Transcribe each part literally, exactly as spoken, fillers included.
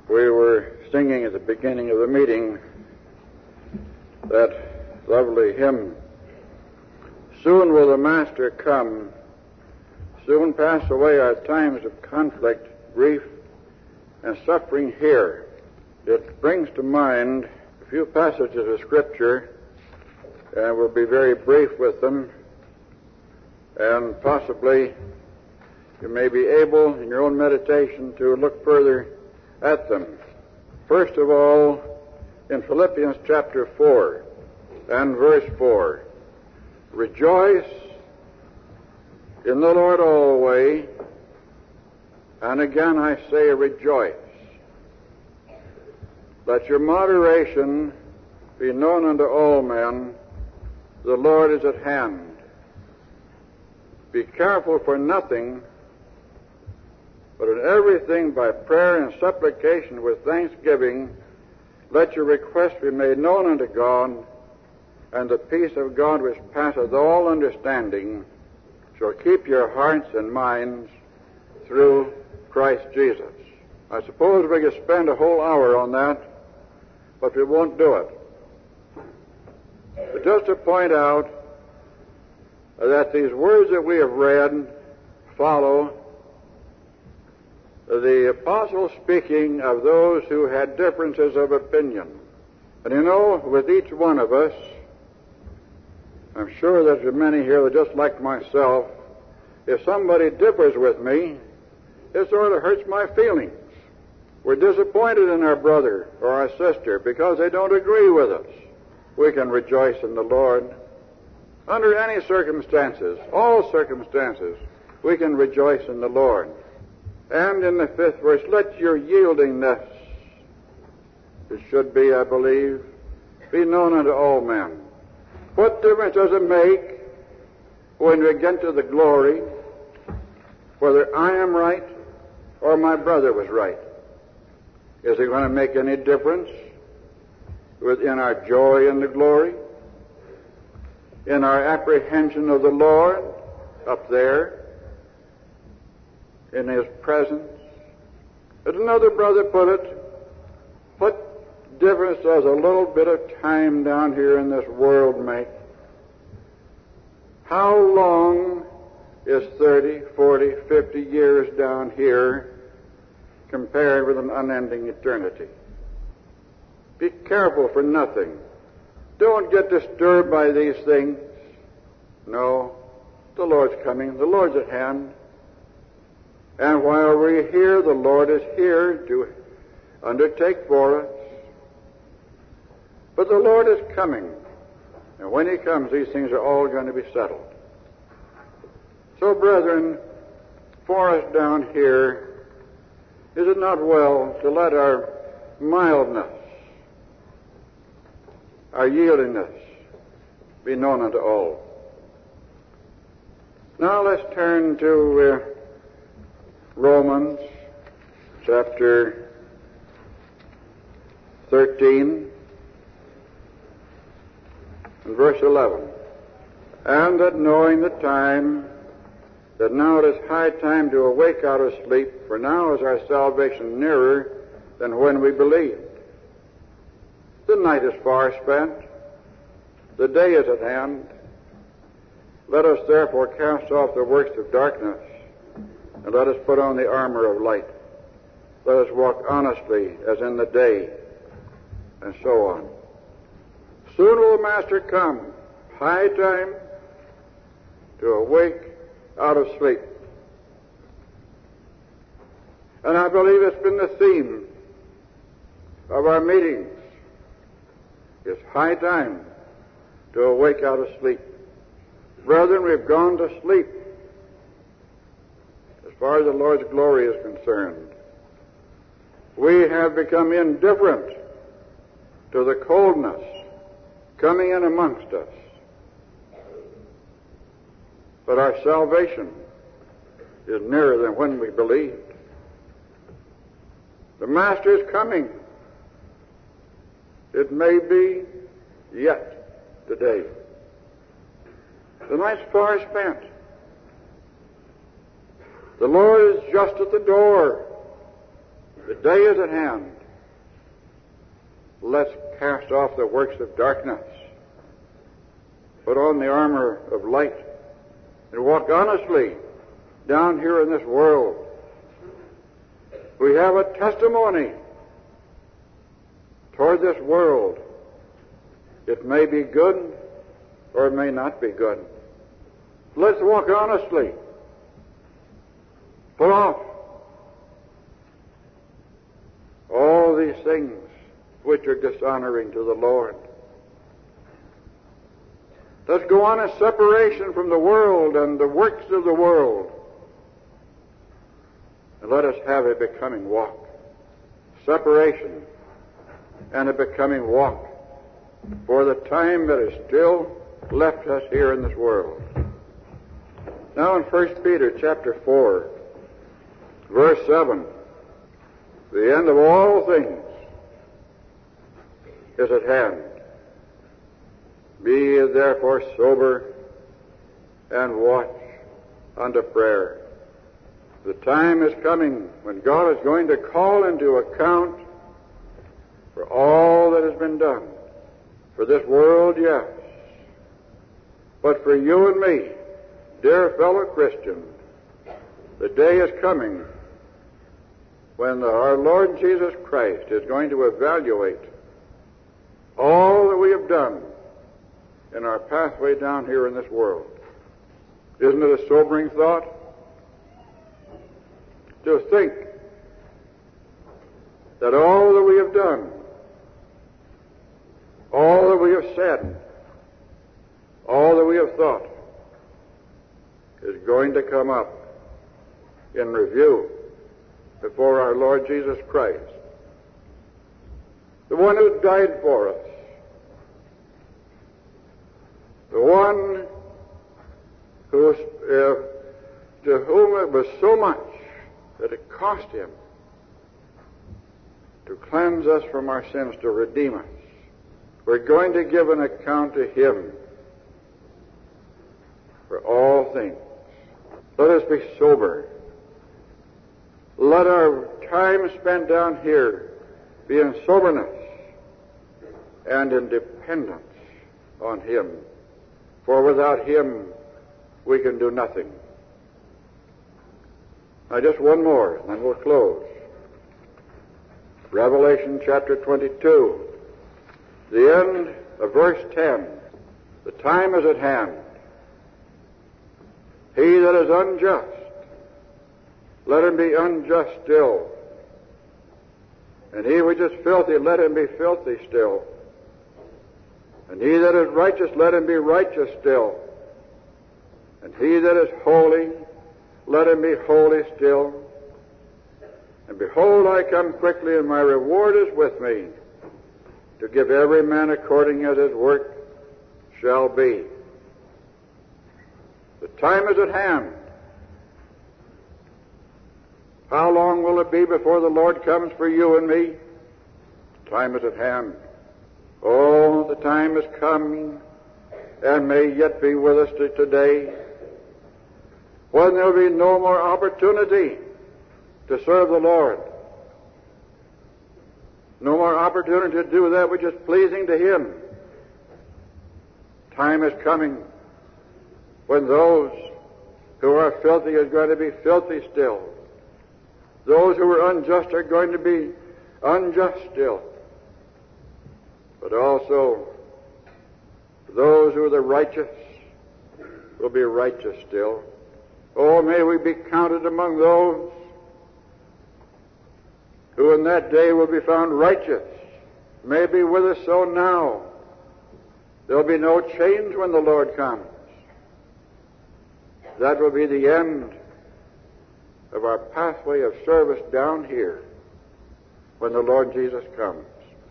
We were singing at the beginning of the meeting that lovely hymn, "Soon will the Master come, soon pass away our times of conflict, grief, and suffering here." It brings to mind a few passages of Scripture, and we'll be very brief with them, and possibly you may be able in your own meditation to look further at them. First of all, in Philippians chapter four and verse four, "Rejoice in the Lord always, and again I say rejoice. Let your moderation be known unto all men. The Lord is at hand. Be careful for nothing, but in everything by prayer and supplication with thanksgiving, let your requests be made known unto God, and the peace of God which passeth all understanding shall keep your hearts and minds through Christ Jesus." I suppose we could spend a whole hour on that, but we won't do it. But just to point out that these words that we have read follow the apostle speaking of those who had differences of opinion. And you know, with each one of us, I'm sure that there are many here that just like myself, if somebody differs with me, it sort of hurts my feelings. We're disappointed in our brother or our sister because they don't agree with us. We can rejoice in the Lord. Under any circumstances, all circumstances, we can rejoice in the Lord. And in the fifth verse, let your yieldingness, it should be, I believe, be known unto all men. What difference does it make when we get to the glory whether I am right or my brother was right? Is it going to make any difference within our joy in the glory, in our apprehension of the Lord up there, in His presence? As another brother put it, what difference does a little bit of time down here in this world make? How long is thirty, forty, fifty years down here compared with an unending eternity? Be careful for nothing. Don't get disturbed by these things. No, the Lord's coming. The Lord's at hand. And while we're here, the Lord is here to undertake for us. But the Lord is coming. And when He comes, these things are all going to be settled. So, brethren, for us down here, is it not well to let our mildness, our yieldingness, be known unto all? Now let's turn to uh, Romans chapter thirteen and verse eleven. "And that knowing the time, that now it is high time to awake out of sleep, for now is our salvation nearer than when we believed. The night is far spent, the day is at hand. Let us therefore cast off the works of darkness, and let us put on the armor of light. Let us walk honestly as in the day," and so on. Soon will the Master come, high time to awake out of sleep. And I believe it's been the theme of our meetings. It's high time to awake out of sleep. Brethren, we've gone to sleep as far as the Lord's glory is concerned. We have become indifferent to the coldness coming in amongst us. But our salvation is nearer than when we believed. The Master is coming. It may be yet today. The night's far spent. The Lord is just at the door. The day is at hand. Let's cast off the works of darkness, put on the armor of light, and walk honestly down here in this world. We have a testimony toward this world. It may be good or it may not be good. Let's walk honestly. Put off all these things which are dishonoring to the Lord. Let's go on a separation from the world and the works of the world. And let us have a becoming walk. Separation and a becoming walk for the time that is still left us here in this world. Now in First Peter chapter four, verse seven, the end of all things is at hand. Be ye therefore sober and watch unto prayer. The time is coming when God is going to call into account for all that has been done. For this world, yes. But for you and me, dear fellow Christian, the day is coming when our Lord Jesus Christ is going to evaluate all that we have done in our pathway down here in this world. Isn't it a sobering thought? To think that all that we have done, all that we have said, all that we have thought is going to come up in review before our Lord Jesus Christ, the one who died for us, the one who, uh, to whom it was so much that it cost him to cleanse us from our sins, to redeem us. We're going to give an account to him for all things. Let us be sober. Let our time spent down here be in soberness and in dependence on him. For without him, we can do nothing. Now, just one more, and then we'll close. Revelation chapter twenty-two, the end of verse ten. The time is at hand. He that is unjust, let him be unjust still. And he which is filthy, let him be filthy still. And he that is righteous, let him be righteous still. And he that is holy, let him be holy still. And behold, I come quickly, and my reward is with me, to give every man according as his work shall be. The time is at hand. How long will it be before the Lord comes for you and me? The time is at hand. Oh, the time is coming, and may yet be with us to today, when there will be no more opportunity to serve the Lord. No more opportunity to do that which is pleasing to him. Time is coming when those who are filthy are going to be filthy still. Those who are unjust are going to be unjust still. But also, those who are the righteous will be righteous still. Oh, may we be counted among those who in that day will be found righteous. May be with us so now. There will be no change when the Lord comes. That will be the end of our pathway of service down here when the Lord Jesus comes.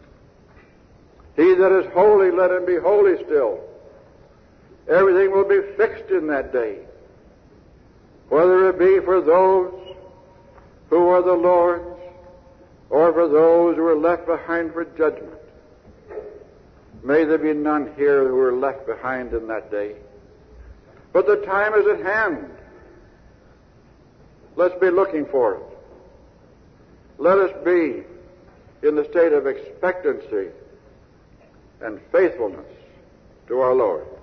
He that is holy, let him be holy still. Everything will be fixed in that day, whether it be for those who are the Lord's or for those who are left behind for judgment. May there be none here who are left behind in that day. But the time is at hand. Let's be looking for it. let us be in the state of expectancy and faithfulness to our Lord.